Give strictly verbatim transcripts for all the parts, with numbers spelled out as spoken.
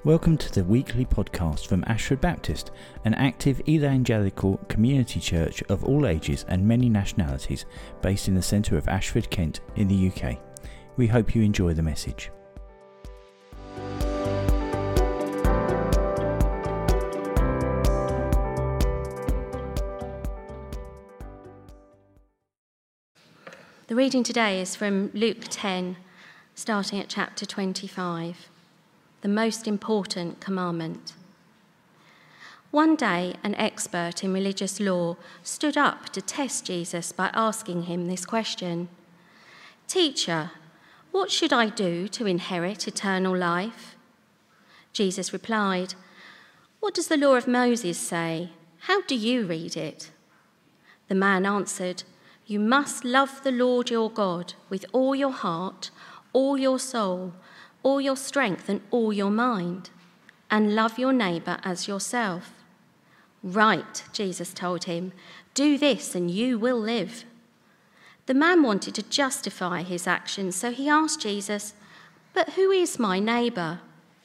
Welcome to the weekly podcast from Ashford Baptist, an active evangelical community church of all ages and many nationalities based in the centre of Ashford, Kent in the U K. We hope you enjoy the message. The reading today is from Luke ten, starting at chapter twenty-five. The most important commandment. One day, an expert in religious law stood up to test Jesus by asking him this question: "Teacher, what should I do to inherit eternal life?" Jesus replied, "What does the law of Moses say? How do you read it?" The man answered, "You must love the Lord your God with all your heart, all your soul, all your strength and all your mind, and love your neighbour as yourself." "Right," Jesus told him, "do this and you will live." The man wanted to justify his actions, so he asked Jesus, "But who is my neighbour?"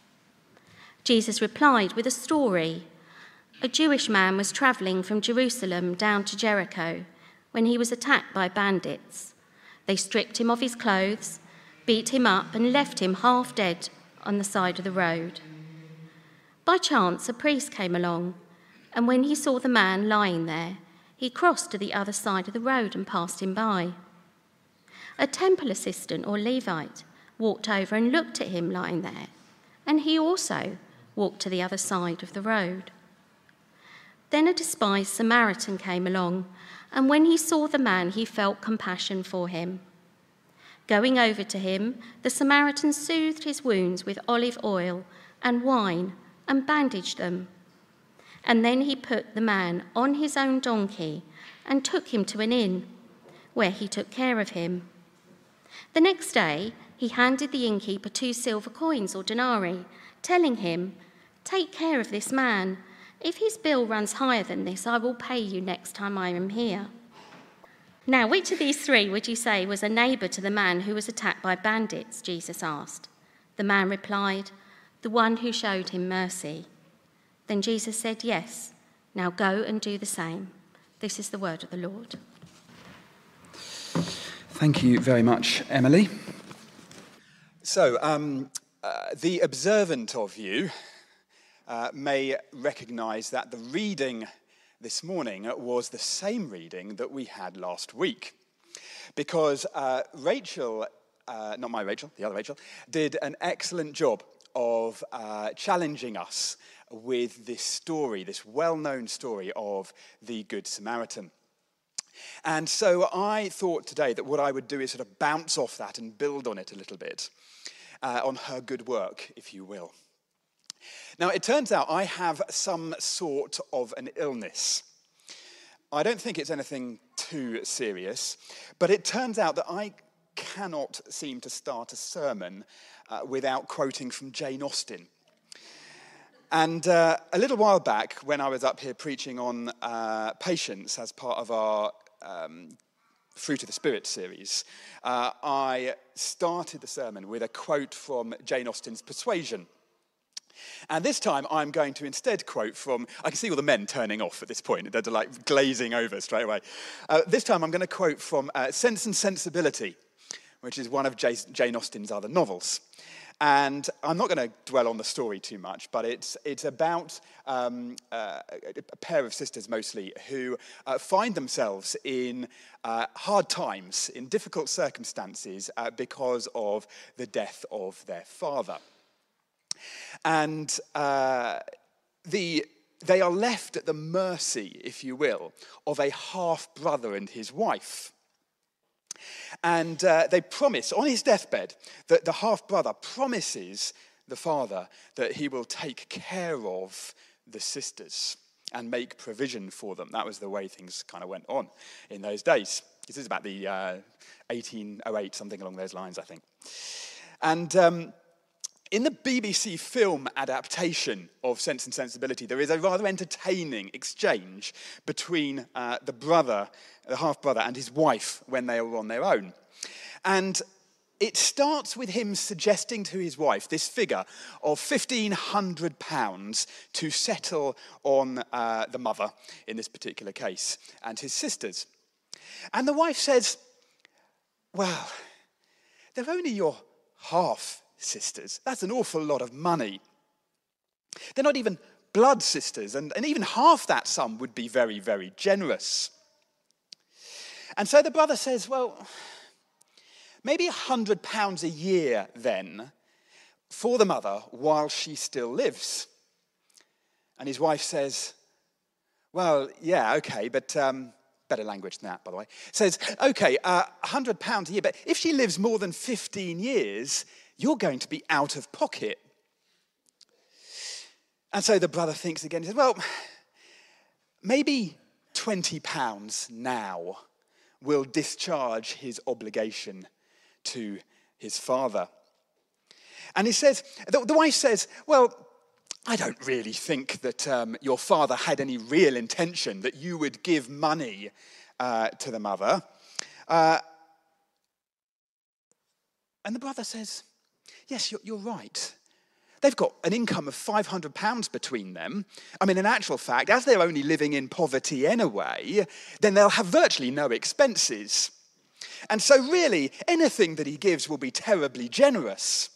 Jesus replied with a story. A Jewish man was travelling from Jerusalem down to Jericho when he was attacked by bandits. They stripped him of his clothes, beat him up and left him half dead on the side of the road. By chance, a priest came along, and when he saw the man lying there, he crossed to the other side of the road and passed him by. A temple assistant or Levite walked over and looked at him lying there, and he also walked to the other side of the road. Then a despised Samaritan came along, and when he saw the man, he felt compassion for him. Going over to him, the Samaritan soothed his wounds with olive oil and wine and bandaged them. And then he put the man on his own donkey and took him to an inn, where he took care of him. The next day, he handed the innkeeper two silver coins or denarii, telling him, "Take care of this man. If his bill runs higher than this, I will pay you next time I am here." Now, which of these three would you say was a neighbour to the man who was attacked by bandits? Jesus asked. The man replied, "The one who showed him mercy." Then Jesus said, "Yes, now go and do the same." This is the word of the Lord. Thank you very much, Emily. So, um, uh, the observant of you uh, may recognise that the reading this morning was the same reading that we had last week, because uh, Rachel, uh, not my Rachel, the other Rachel, did an excellent job of uh, challenging us with this story, this well-known story of the Good Samaritan. And so I thought today that what I would do is sort of bounce off that and build on it a little bit, uh, on her good work, if you will. Now, it turns out I have some sort of an illness. I don't think it's anything too serious, but it turns out that I cannot seem to start a sermon uh, without quoting from Jane Austen. And uh, a little while back, when I was up here preaching on uh, patience as part of our um, Fruit of the Spirit series, uh, I started the sermon with a quote from Jane Austen's Persuasion. And this time I'm going to instead quote from, I can see all the men turning off at this point, they're like glazing over straight away. Uh, this time I'm going to quote from uh, Sense and Sensibility, which is one of Jane Austen's other novels. And I'm not going to dwell on the story too much, but it's it's about um, uh, a pair of sisters mostly who uh, find themselves in uh, hard times, in difficult circumstances uh, because of the death of their father. And uh, the, they are left at the mercy, if you will, of a half-brother and his wife. And uh, they promise, on his deathbed, that the half-brother promises the father that he will take care of the sisters and make provision for them. That was the way things kind of went on in those days. This is about the uh, eighteen oh eight, something along those lines, I think. And Um, in the B B C film adaptation of Sense and Sensibility, there is a rather entertaining exchange between uh, the brother, the half-brother, and his wife when they were on their own. And it starts with him suggesting to his wife this figure of fifteen hundred pounds to settle on uh, the mother in this particular case and his sisters. And the wife says, well, they're only your half sisters. That's an awful lot of money. They're not even blood sisters, and, and even half that sum would be very, very generous. And so the brother says, well, maybe a hundred pounds a year then for the mother while she still lives. And his wife says, well, yeah, okay, but um, better language than that, by the way. Says, okay, uh, a hundred pounds a year, but if she lives more than fifteen years, you're going to be out of pocket. And so the brother thinks again. He says, well, maybe twenty pounds now will discharge his obligation to his father. And he says, the, the wife says, well, I don't really think that um, your father had any real intention that you would give money uh, to the mother. Uh, and the brother says, yes, you're, you're right. They've got an income of five hundred pounds between them. I mean, in actual fact, as they're only living in poverty anyway, then they'll have virtually no expenses. And so really, anything that he gives will be terribly generous.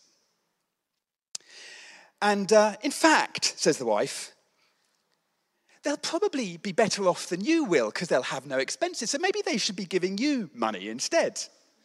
And uh, in fact, says the wife, they'll probably be better off than you will because they'll have no expenses. So maybe they should be giving you money instead.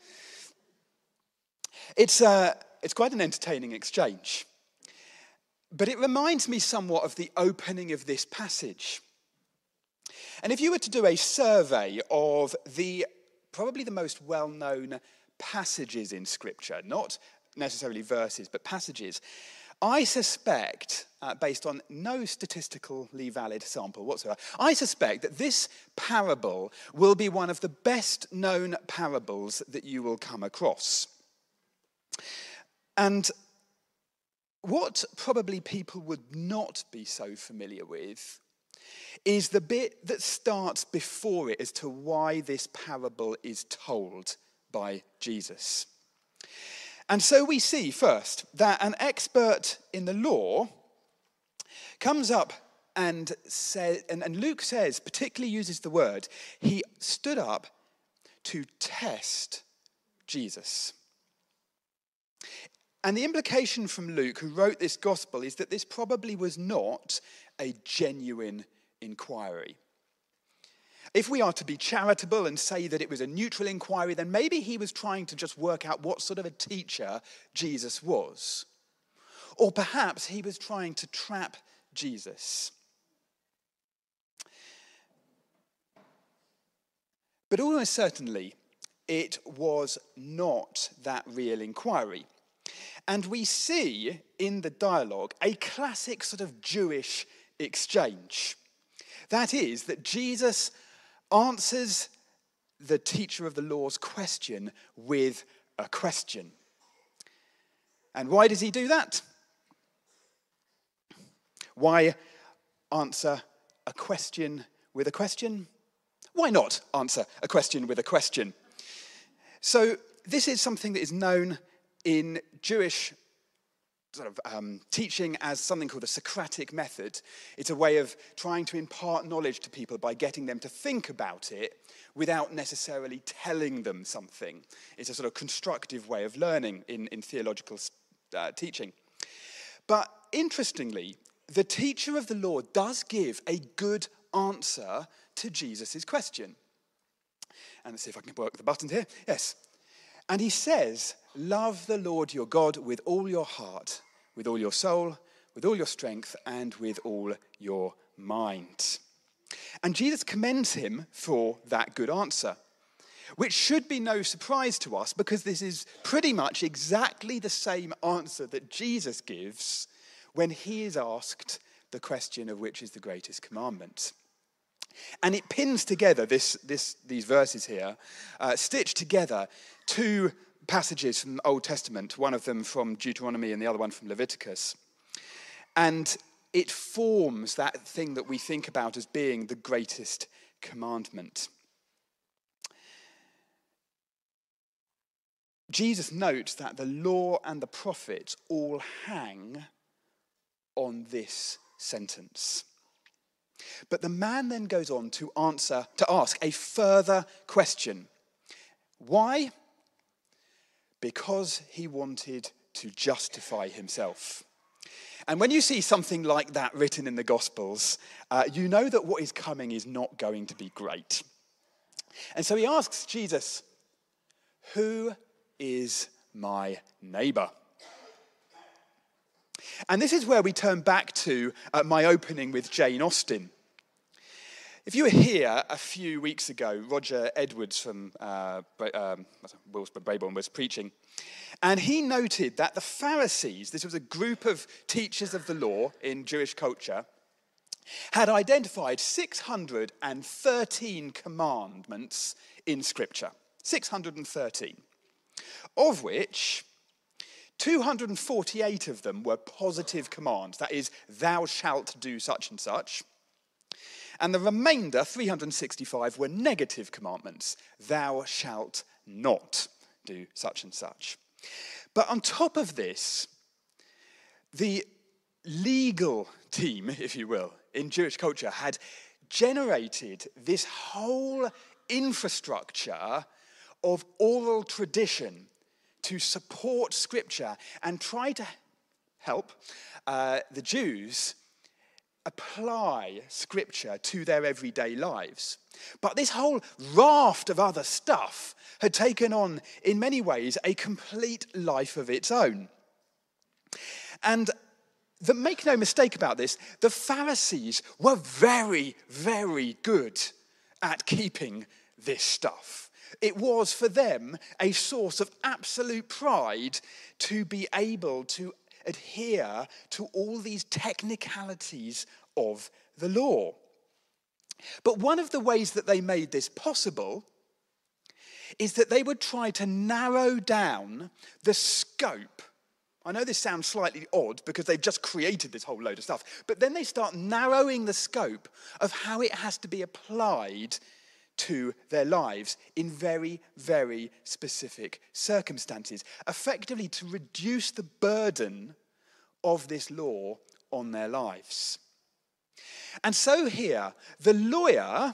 It's, uh, it's quite an entertaining exchange. But it reminds me somewhat of the opening of this passage. And if you were to do a survey of the probably the most well-known passages in Scripture, not necessarily verses, but passages, I suspect, uh, based on no statistically valid sample whatsoever, I suspect that this parable will be one of the best-known parables that you will come across. And what probably people would not be so familiar with is the bit that starts before it as to why this parable is told by Jesus. And so we see first that an expert in the law comes up and says, and, and Luke says, particularly uses the word, he stood up to test Jesus. And the implication from Luke, who wrote this gospel, is that this probably was not a genuine inquiry. If we are to be charitable and say that it was a neutral inquiry, then maybe he was trying to just work out what sort of a teacher Jesus was. Or perhaps he was trying to trap Jesus. But almost certainly, it was not that real inquiry. And we see in the dialogue a classic sort of Jewish exchange. That is, that Jesus answers the teacher of the law's question with a question. And why does he do that? Why answer a question with a question? Why not answer a question with a question? So this is something that is known in Jewish sort of um, teaching as something called the Socratic method. It's a way of trying to impart knowledge to people by getting them to think about it without necessarily telling them something. It's a sort of constructive way of learning in, in theological uh, teaching. But interestingly, the teacher of the law does give a good answer to Jesus' question. And let's see if I can work the buttons here. Yes. And he says, love the Lord your God with all your heart, with all your soul, with all your strength, and with all your mind. And Jesus commends him for that good answer, which should be no surprise to us because this is pretty much exactly the same answer that Jesus gives when he is asked the question of which is the greatest commandment. And it pins together this, this, these verses here, uh, stitched together two passages from the Old Testament, one of them from Deuteronomy and the other one from Leviticus. And it forms that thing that we think about as being the greatest commandment. Jesus notes that the law and the prophets all hang on this sentence. But the man then goes on to answer, to ask a further question. Why? Because he wanted to justify himself. And when you see something like that written in the Gospels, uh, you know that what is coming is not going to be great. And so he asks Jesus, who is my neighbour? And this is where we turn back to uh, my opening with Jane Austen. If you were here a few weeks ago, Roger Edwards from uh, um, Willsborough Brayborn was preaching, and he noted that the Pharisees, this was a group of teachers of the law in Jewish culture, had identified six hundred thirteen commandments in Scripture. six hundred thirteen. Of which two hundred forty-eight of them were positive commands. That is, thou shalt do such and such. And the remainder, three hundred sixty-five, were negative commandments. Thou shalt not do such and such. But on top of this, the legal team, if you will, in Jewish culture had generated this whole infrastructure of oral tradition to support Scripture and try to help uh, the Jews apply Scripture to their everyday lives. But this whole raft of other stuff had taken on, in many ways, a complete life of its own. And the, make no mistake about this, the Pharisees were very, very good at keeping this stuff. It was for them a source of absolute pride to be able to adhere to all these technicalities of the law. But one of the ways that they made this possible is that they would try to narrow down the scope. I know this sounds slightly odd because they've just created this whole load of stuff, but then they start narrowing the scope of how it has to be applied to their lives in very, very specific circumstances, effectively to reduce the burden of this law on their lives. And so here, the lawyer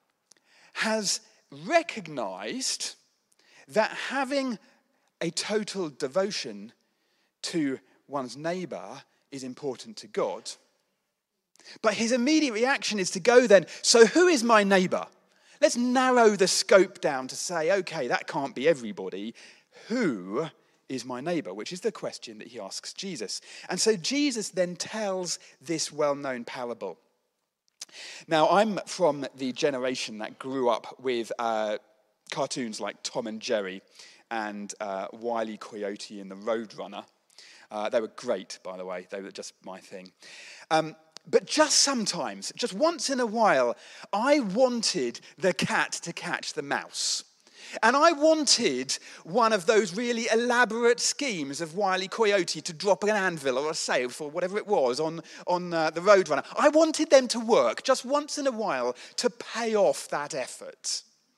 has recognized that having a total devotion to one's neighbor is important to God. But his immediate reaction is to go then, so who is my neighbor? Let's narrow the scope down to say, okay, that can't be everybody. Who is my neighbor? Which is the question that he asks Jesus. And so Jesus then tells this well-known parable. Now, I'm from the generation that grew up with uh, cartoons like Tom and Jerry and uh, Wile E. Coyote and the Roadrunner. Uh, they were great, by the way. They were just my thing. Um, But just sometimes, just once in a while, I wanted the cat to catch the mouse. And I wanted one of those really elaborate schemes of Wile E. Coyote to drop an anvil or a safe or whatever it was on, on uh, the Roadrunner. I wanted them to work just once in a while to pay off that effort.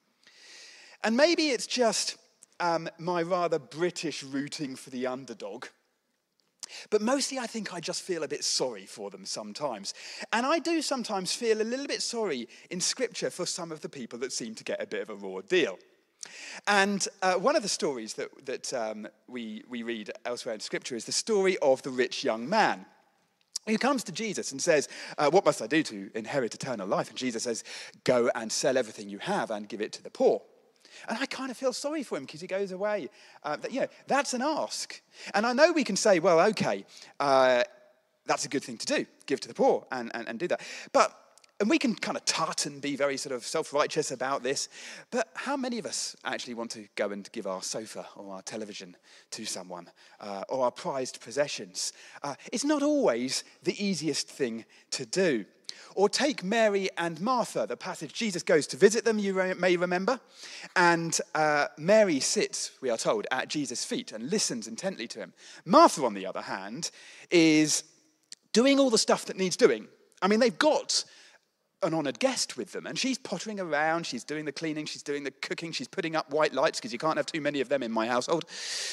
And maybe it's just um, my rather British rooting for the underdog. But mostly I think I just feel a bit sorry for them sometimes. And I do sometimes feel a little bit sorry in Scripture for some of the people that seem to get a bit of a raw deal. And uh, one of the stories that, that um, we, we read elsewhere in Scripture is the story of the rich young man. He comes to Jesus and says, uh, what must I do to inherit eternal life? And Jesus says, go and sell everything you have and give it to the poor. And I kind of feel sorry for him because he goes away. Uh, that, you know, that's an ask. And I know we can say, well, okay, uh, that's a good thing to do. Give to the poor and, and, and do that. But, and we can kind of tut and be very sort of self-righteous about this. But how many of us actually want to go and give our sofa or our television to someone uh, or our prized possessions? Uh, it's not always the easiest thing to do. Or take Mary and Martha, the passage Jesus goes to visit them, you may remember. And uh, Mary sits, we are told, at Jesus' feet and listens intently to him. Martha, on the other hand, is doing all the stuff that needs doing. I mean, they've got an honoured guest with them. And she's pottering around, she's doing the cleaning, she's doing the cooking, she's putting up white lights, because you can't have too many of them in my household.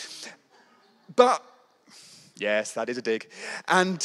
But, yes, that is a dig. And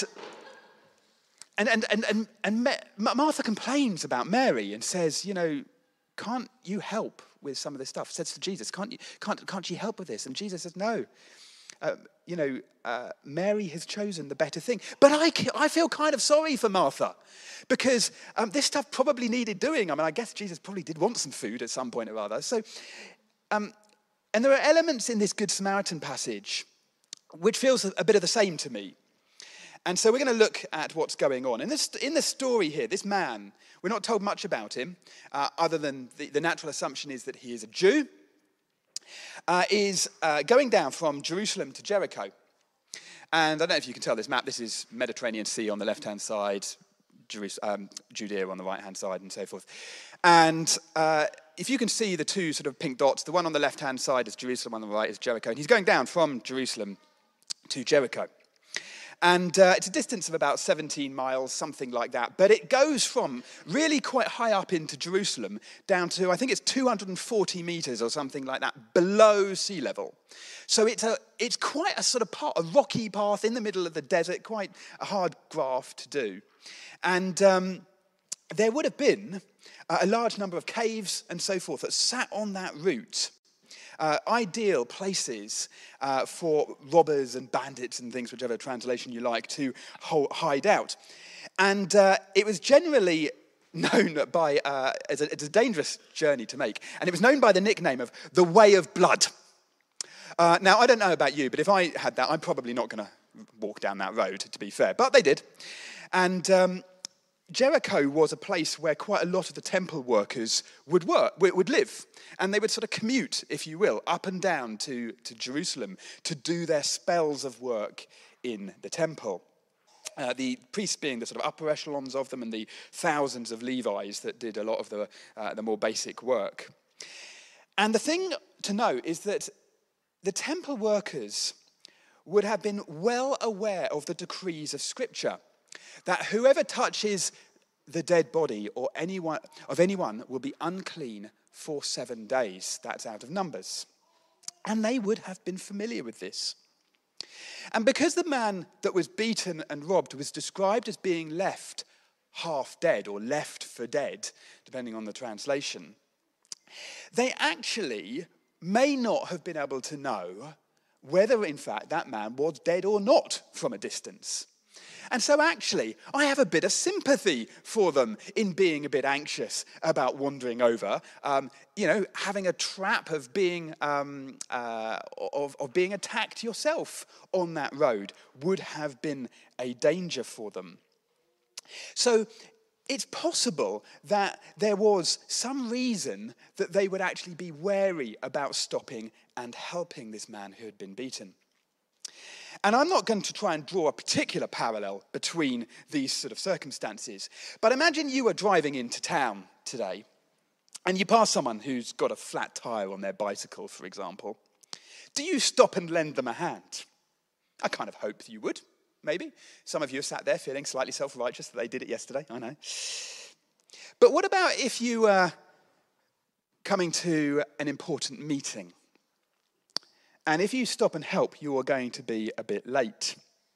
and and and and, and Martha complains about Mary and says, you know, can't you help with some of this stuff? Says to Jesus, can't you can't can't you help with this? And Jesus says, no. Uh, you know, uh, Mary has chosen the better thing. But I, I feel kind of sorry for Martha, because um, this stuff probably needed doing. I mean, I guess Jesus probably did want some food at some point or other. So, um, and there are elements in this Good Samaritan passage which feels a, a bit of the same to me. And so we're going to look at what's going on. In this, in the story here, this man, we're not told much about him, uh, other than the, the natural assumption is that he is a Jew. Uh, is uh, going down from Jerusalem to Jericho. And I don't know if you can tell this map. This is Mediterranean Sea on the left-hand side, Jerus- um, Judea on the right-hand side, and so forth. And uh, if you can see the two sort of pink dots, the one on the left-hand side is Jerusalem, on the right is Jericho. And he's going down from Jerusalem to Jericho. And uh, it's a distance of about seventeen miles, something like that. But it goes from really quite high up into Jerusalem down to, I think it's two hundred forty meters or something like that, below sea level. So it's a it's quite a sort of part, a rocky path in the middle of the desert, quite a hard graft to do. And um, there would have been a large number of caves and so forth that sat on that route. Uh, ideal places uh, for robbers and bandits and things, whichever translation you like, to ho- hide out. And uh, it was generally known by, uh, as a, it's a dangerous journey to make, and it was known by the nickname of the Way of Blood. Uh, now, I don't know about you, but if I had that, I'm probably not going to walk down that road, to be fair. But they did. And um, Jericho was a place where quite a lot of the temple workers would work, would live. And they would sort of commute, if you will, up and down to, to Jerusalem to do their spells of work in the temple. Uh, the priests being the sort of upper echelons of them, and the thousands of Levites that did a lot of the, uh, the more basic work. And the thing to know is that the temple workers would have been well aware of the decrees of Scripture, that whoever touches the dead body or anyone of anyone will be unclean for seven days. That's out of Numbers. And they would have been familiar with this. And because the man that was beaten and robbed was described as being left half dead or left for dead, depending on the translation, they actually may not have been able to know whether, in fact, that man was dead or not from a distance. And so actually, I have a bit of sympathy for them in being a bit anxious about wandering over. Um, you know, having a trap of being um, uh, of, of being attacked yourself on that road would have been a danger for them. So it's possible that there was some reason that they would actually be wary about stopping and helping this man who had been beaten. And I'm not going to try and draw a particular parallel between these sort of circumstances, but imagine you are driving into town today and you pass someone who's got a flat tire on their bicycle, for example. Do you stop and lend them a hand? I kind of hope you would, maybe. Some of you are sat there feeling slightly self-righteous that they did it yesterday, I know. But what about if you are coming to an important meeting? And if you stop and help, you are going to be a bit late.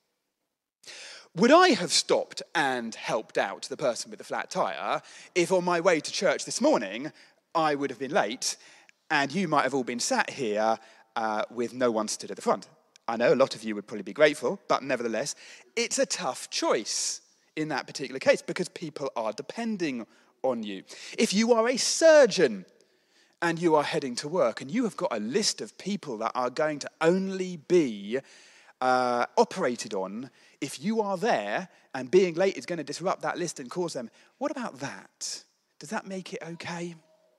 Would I have stopped and helped out the person with the flat tire if on my way to church this morning I would have been late and you might have all been sat here uh, with no one stood at the front? I know a lot of you would probably be grateful, but nevertheless, it's a tough choice in that particular case because people are depending on you. If you are a surgeon and you are heading to work, and you have got a list of people that are going to only be uh, operated on if you are there, and being late is going to disrupt that list and cause them. What about that? Does that make it okay?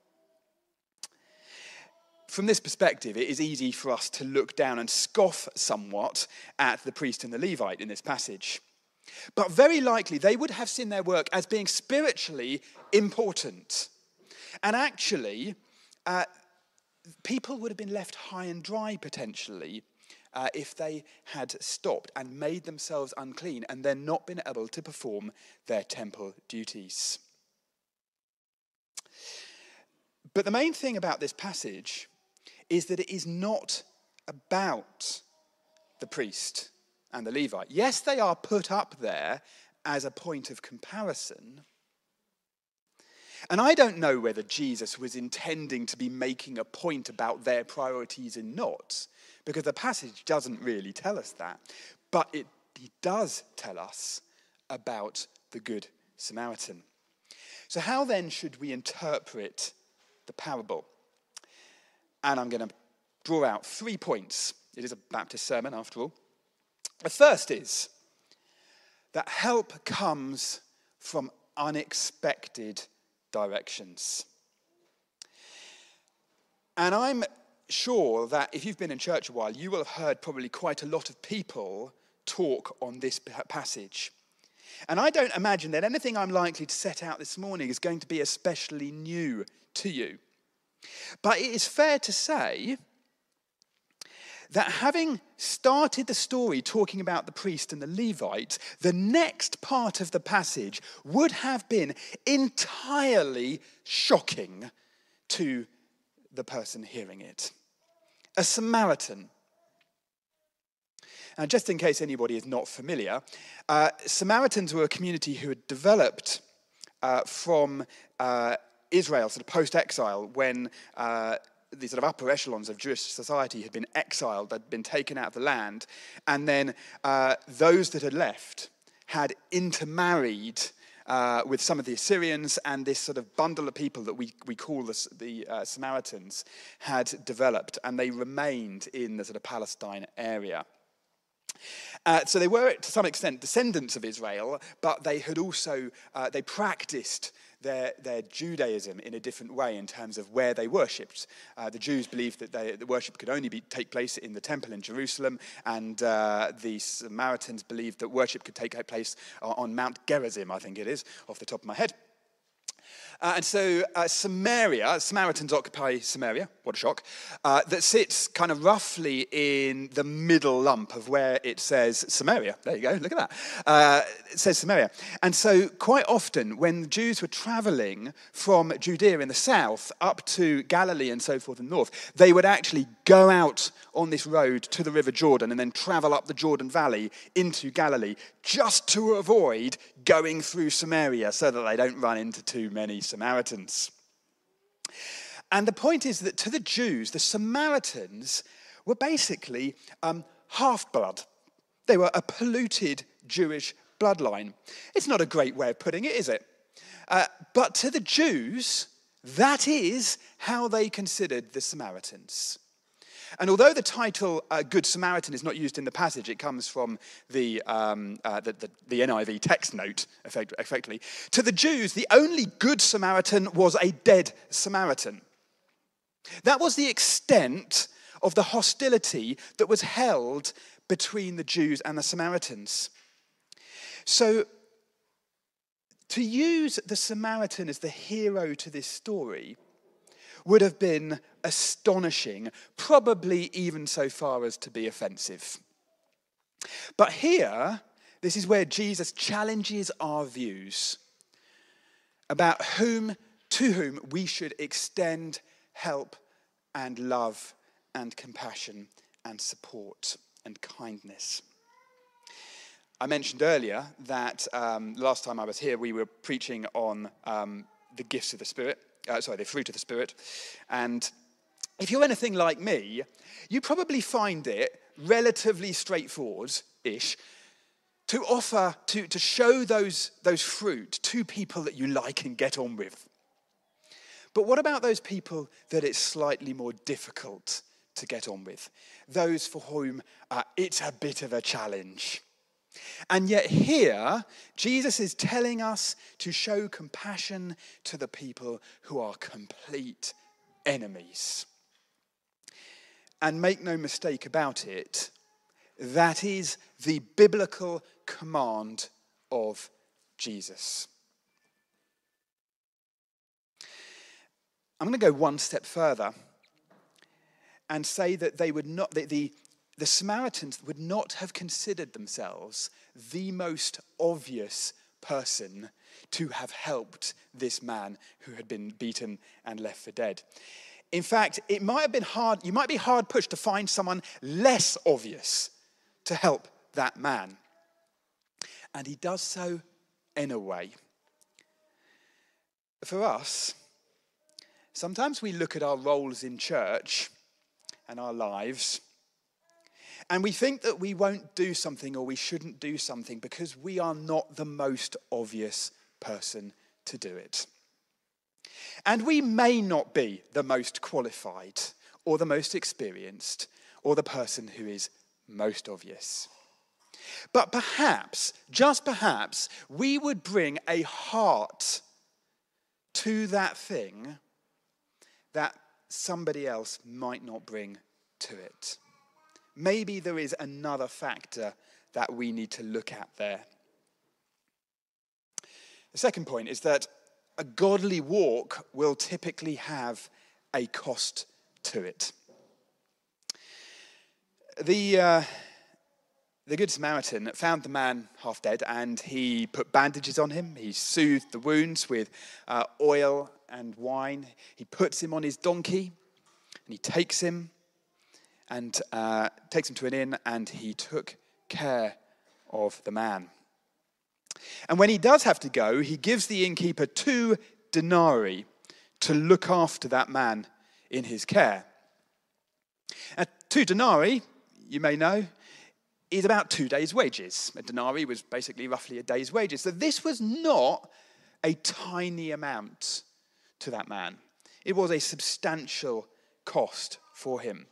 From this perspective, it is easy for us to look down and scoff somewhat at the priest and the Levite in this passage. But very likely, they would have seen their work as being spiritually important. And actually, Uh, people would have been left high and dry, potentially, uh, if they had stopped and made themselves unclean and then not been able to perform their temple duties. But the main thing about this passage is that it is not about the priest and the Levite. Yes, they are put up there as a point of comparison. And I don't know whether Jesus was intending to be making a point about their priorities or not, because the passage doesn't really tell us that. But it, it does tell us about the Good Samaritan. So how then should we interpret the parable? And I'm going to draw out three points. It is a Baptist sermon, after all. The first is that help comes from unexpected directions. And I'm sure that if you've been in church a while, you will have heard probably quite a lot of people talk on this passage. And I don't imagine that anything I'm likely to set out this morning is going to be especially new to you. But it is fair to say that having started the story talking about the priest and the Levite, the next part of the passage would have been entirely shocking to the person hearing it. A Samaritan. Now, just in case anybody is not familiar, uh, Samaritans were a community who had developed uh, from uh, Israel, sort of post-exile, when uh, the sort of upper echelons of Jewish society had been exiled, had been taken out of the land, and then uh, those that had left had intermarried uh, with some of the Assyrians, and this sort of bundle of people that we, we call the, the uh, Samaritans had developed, and they remained in the sort of Palestine area. Uh, so they were, to some extent, descendants of Israel, but they had also, uh, they practiced Their, their Judaism in a different way in terms of where they worshipped. Uh, the Jews believed that they, the worship could only be, take place in the temple in Jerusalem, and uh, the Samaritans believed that worship could take place on Mount Gerizim, I think it is, off the top of my head. Uh, and so uh, Samaria, Samaritans occupy Samaria, what a shock, uh, that sits kind of roughly in the middle lump of where it says Samaria. There you go, look at that. Uh, it says Samaria. And so quite often when the Jews were traveling from Judea in the south up to Galilee and so forth in the north, they would actually go out on this road to the River Jordan and then travel up the Jordan Valley into Galilee just to avoid going through Samaria so that they don't run into too many Samaritans. And the point is that to the Jews, the Samaritans were basically um, half-blood. They were a polluted Jewish bloodline. It's not a great way of putting it, is it? Uh, but to the Jews, that is how they considered the Samaritans. And although the title uh, Good Samaritan is not used in the passage, it comes from the, um, uh, the, the, the N I V text note, effect- effectively. To the Jews, the only good Samaritan was a dead Samaritan. That was the extent of the hostility that was held between the Jews and the Samaritans. So, to use the Samaritan as the hero to this story would have been astonishing, probably even so far as to be offensive. But here, this is where Jesus challenges our views about whom, to whom we should extend help and love and compassion and support and kindness. I mentioned earlier that um, last time I was here, we were preaching on um, the gifts of the Spirit. Uh, sorry, the fruit of the Spirit. And if you're anything like me, you probably find it relatively straightforward-ish to offer, to, to show those, those fruit to people that you like and get on with. But what about those people that it's slightly more difficult to get on with? Those for whom uh, it's a bit of a challenge. And yet here, Jesus is telling us to show compassion to the people who are complete enemies. And make no mistake about it, that is the biblical command of Jesus. I'm going to go one step further and say that they would not, the, the The Samaritans would not have considered themselves the most obvious person to have helped this man who had been beaten and left for dead. In fact, it might have been hard, you might be hard pushed to find someone less obvious to help that man. And he does so in a way. For us, sometimes we look at our roles in church and our lives, and we think that we won't do something or we shouldn't do something because we are not the most obvious person to do it. And we may not be the most qualified or the most experienced or the person who is most obvious. But perhaps, just perhaps, we would bring a heart to that thing that somebody else might not bring to it. Maybe there is another factor that we need to look at there. The second point is that a godly walk will typically have a cost to it. The, uh, the Good Samaritan found the man half dead, and he put bandages on him. He soothed the wounds with uh, oil and wine. He puts him on his donkey, and he takes him and uh, takes him to an inn, and he took care of the man. And when he does have to go, he gives the innkeeper two denarii to look after that man in his care. And two denarii, you may know, is about two days' wages. A denarii was basically roughly a day's wages. So this was not a tiny amount to that man. It was a substantial cost for him.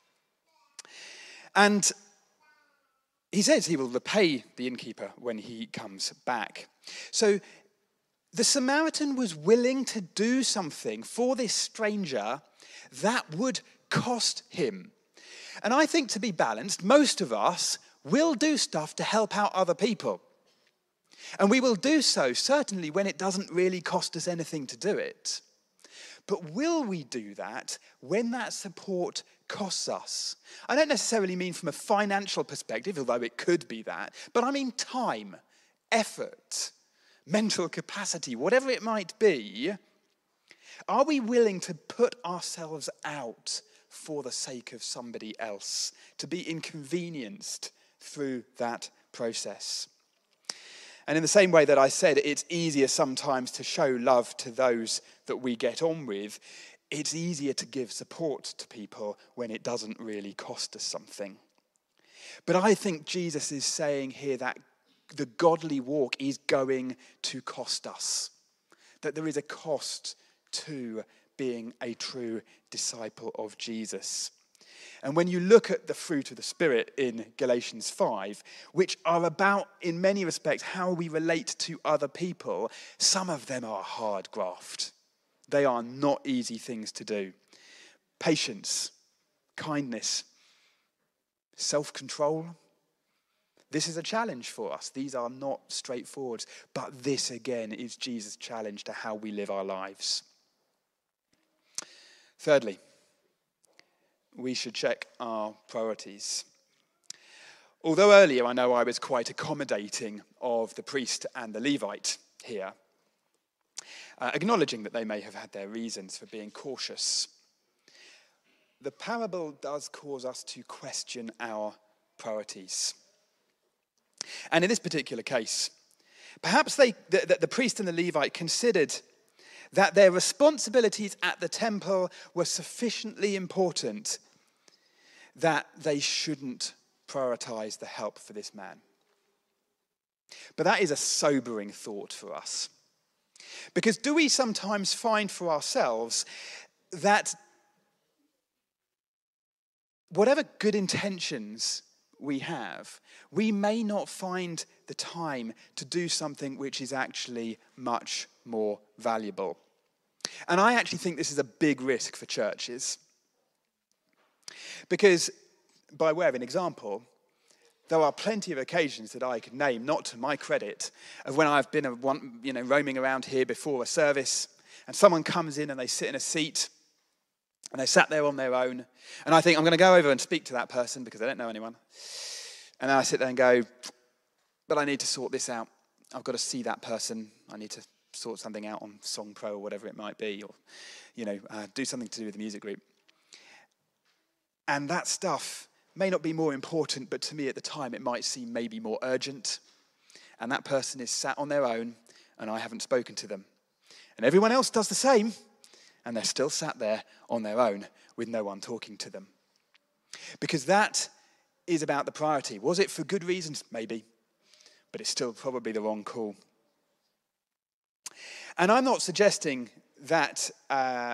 And he says he will repay the innkeeper when he comes back. So the Samaritan was willing to do something for this stranger that would cost him. And I think, to be balanced, most of us will do stuff to help out other people. And we will do so, certainly, when it doesn't really cost us anything to do it. But will we do that when that support costs us? I don't necessarily mean from a financial perspective, although it could be that, but I mean time, effort, mental capacity, whatever it might be. Are we willing to put ourselves out for the sake of somebody else, to be inconvenienced through that process? And in the same way that I said, it's easier sometimes to show love to those that we get on with, it's easier to give support to people when it doesn't really cost us something. But I think Jesus is saying here that the godly walk is going to cost us, that there is a cost to being a true disciple of Jesus. And when you look at the fruit of the Spirit in Galatians five, which are about, in many respects, how we relate to other people, some of them are hard graft. They are not easy things to do. Patience, kindness, self-control. This is a challenge for us. These are not straightforward. But this, again, is Jesus' challenge to how we live our lives. Thirdly, we should check our priorities. Although earlier I know I was quite accommodating of the priest and the Levite here, uh, acknowledging that they may have had their reasons for being cautious, the parable does cause us to question our priorities. And in this particular case, perhaps they, the, the priest and the Levite considered that their responsibilities at the temple were sufficiently important that they shouldn't prioritize the help for this man. But that is a sobering thought for us. Because do we sometimes find for ourselves that whatever good intentions we have, we may not find the time to do something which is actually much more valuable? And I actually think this is a big risk for churches. Because, by way of an example, there are plenty of occasions that I could name, not to my credit, of when I've been a one, you know, roaming around here before a service, and someone comes in and they sit in a seat, and they sat there on their own, and I think, I'm going to go over and speak to that person because I don't know anyone. And then I sit there and go, but I need to sort this out. I've got to see that person. I need to sort something out on Song Pro or whatever it might be, or, you know, uh, do something to do with the music group. And that stuff may not be more important, but to me at the time it might seem maybe more urgent. And that person is sat on their own, and I haven't spoken to them. And everyone else does the same, and they're still sat there on their own with no one talking to them. Because that is about the priority. Was it for good reasons? Maybe. But it's still probably the wrong call. And I'm not suggesting that uh,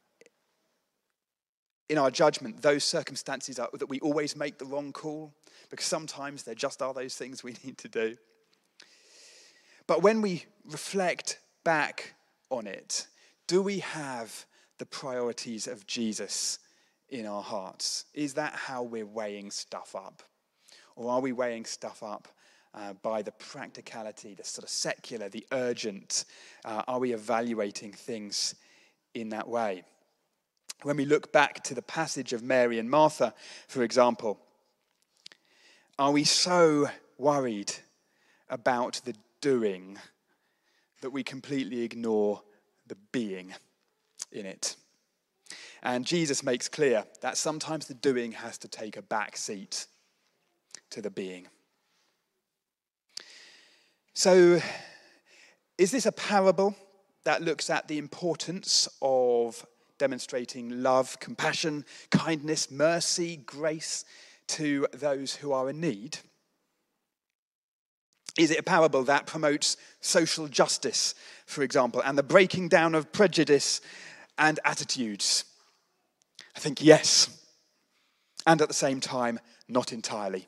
in our judgment, those circumstances are that we always make the wrong call, because sometimes there just are those things we need to do. But when we reflect back on it, do we have the priorities of Jesus in our hearts? Is that how we're weighing stuff up? Or are we weighing stuff up uh, by the practicality, the sort of secular, the urgent? Uh, are we evaluating things in that way? When we look back to the passage of Mary and Martha, for example, are we so worried about the doing that we completely ignore the being in it? And Jesus makes clear that sometimes the doing has to take a back seat to the being. So, is this a parable that looks at the importance of demonstrating love, compassion, kindness, mercy, grace to those who are in need? Is it a parable that promotes social justice, for example, and the breaking down of prejudice and attitudes? I think yes. And at the same time, not entirely.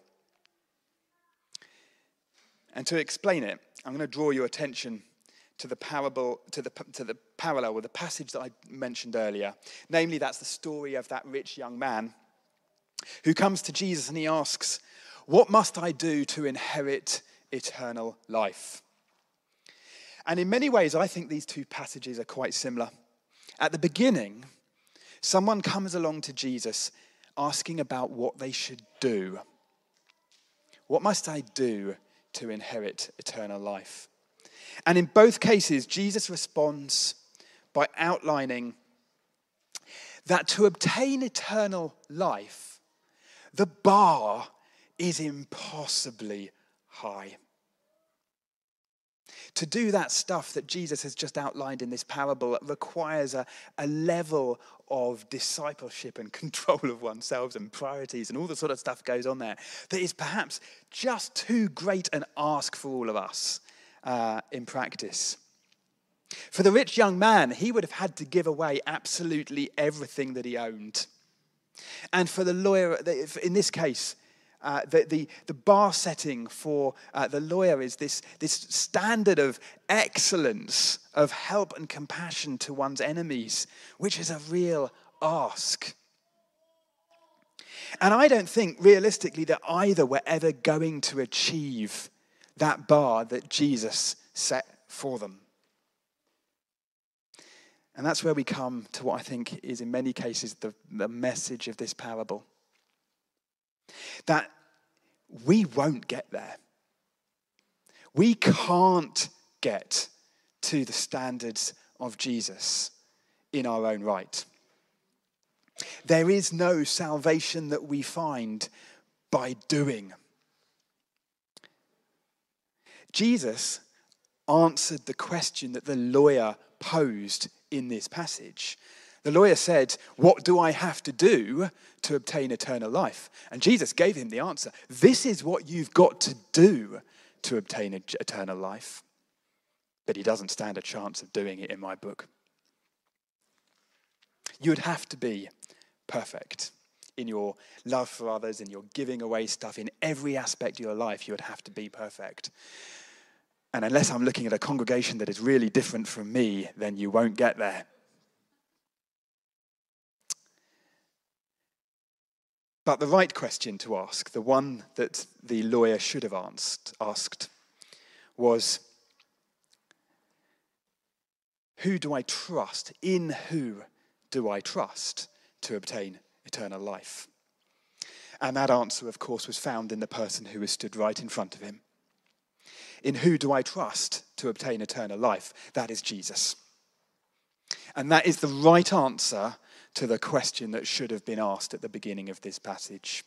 And to explain it, I'm going to draw your attention to the parable, to the to the parallel with the passage that I mentioned earlier. Namely, that's the story of that rich young man who comes to Jesus and he asks, "What must I do to inherit eternal life?" And in many ways, I think these two passages are quite similar. At the beginning, someone comes along to Jesus asking about what they should do. What must I do to inherit eternal life? And in both cases, Jesus responds by outlining that to obtain eternal life, the bar is impossibly high. To do that stuff that Jesus has just outlined in this parable requires a, a level of discipleship and control of oneself and priorities and all the sort of stuff goes on there that is perhaps just too great an ask for all of us uh, in practice. For the rich young man, he would have had to give away absolutely everything that he owned. And for the lawyer, in this case, Uh, the, the, the bar setting for uh, the lawyer is this, this standard of excellence, of help and compassion to one's enemies, which is a real ask. And I don't think realistically that either were ever going to achieve that bar that Jesus set for them. And that's where we come to what I think is in many cases the, the message of this parable. That we won't get there. We can't get to the standards of Jesus in our own right. There is no salvation that we find by doing. Jesus answered the question that the lawyer posed in this passage. The lawyer said, "What do I have to do to obtain eternal life?" And Jesus gave him the answer. This is what you've got to do to obtain eternal life. But he doesn't stand a chance of doing it in my book. You would have to be perfect in your love for others, in your giving away stuff, in every aspect of your life. You would have to be perfect. And unless I'm looking at a congregation that is really different from me, then you won't get there. But the right question to ask, the one that the lawyer should have asked, asked was, who do I trust? In who do I trust to obtain eternal life? And that answer, of course, was found in the person who was stood right in front of him. In who do I trust to obtain eternal life? That is Jesus. And that is the right answer to the question that should have been asked at the beginning of this passage.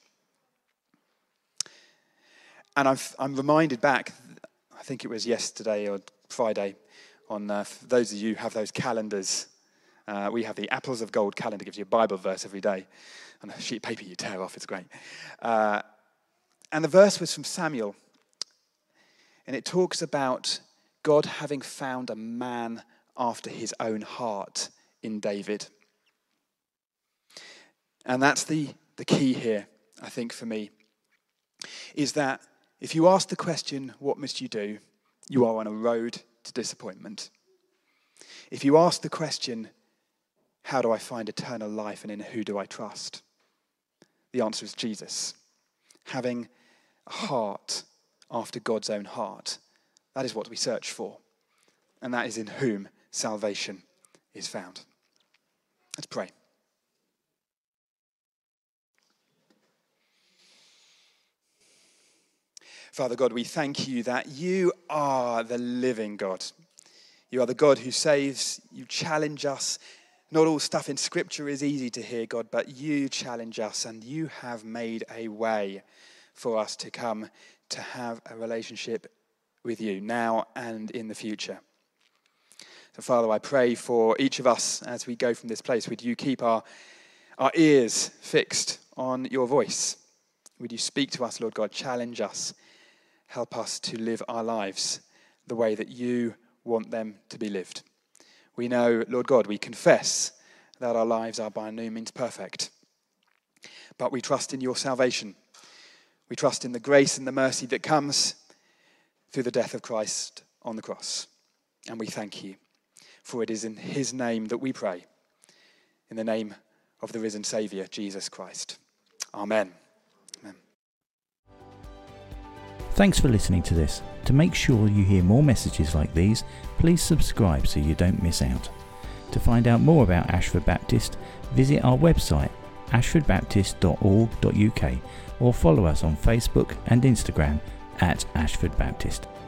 And I've, I'm reminded back, I think it was yesterday or Friday, on uh, for those of you who have those calendars. Uh, we have the Apples of Gold calendar, gives you a Bible verse every day. On a sheet of paper you tear off, it's great. Uh, and the verse was from Samuel. And it talks about God having found a man after his own heart in David. And that's the, the key here, I think, for me, is that if you ask the question, what must you do? You are on a road to disappointment. If you ask the question, how do I find eternal life and in who do I trust? The answer is Jesus. Having a heart after God's own heart. That is what we search for. And that is in whom salvation is found. Let's pray. Father God, we thank you that you are the living God. You are the God who saves. You challenge us. Not all stuff in Scripture is easy to hear, God, but you challenge us and you have made a way for us to come to have a relationship with you now and in the future. So, Father, I pray for each of us as we go from this place. Would you keep our, our ears fixed on your voice? Would you speak to us, Lord God, challenge us, help us to live our lives the way that you want them to be lived. We know, Lord God, we confess that our lives are by no means perfect, but we trust in your salvation. We trust in the grace and the mercy that comes through the death of Christ on the cross. And we thank you, for it is in his name that we pray, in the name of the risen Saviour, Jesus Christ. Amen. Amen. Thanks for listening to this. To make sure you hear more messages like these, please subscribe so you don't miss out. To find out more about Ashford Baptist, visit our website ashford baptist dot org dot uk or follow us on Facebook and Instagram at Ashford Baptist.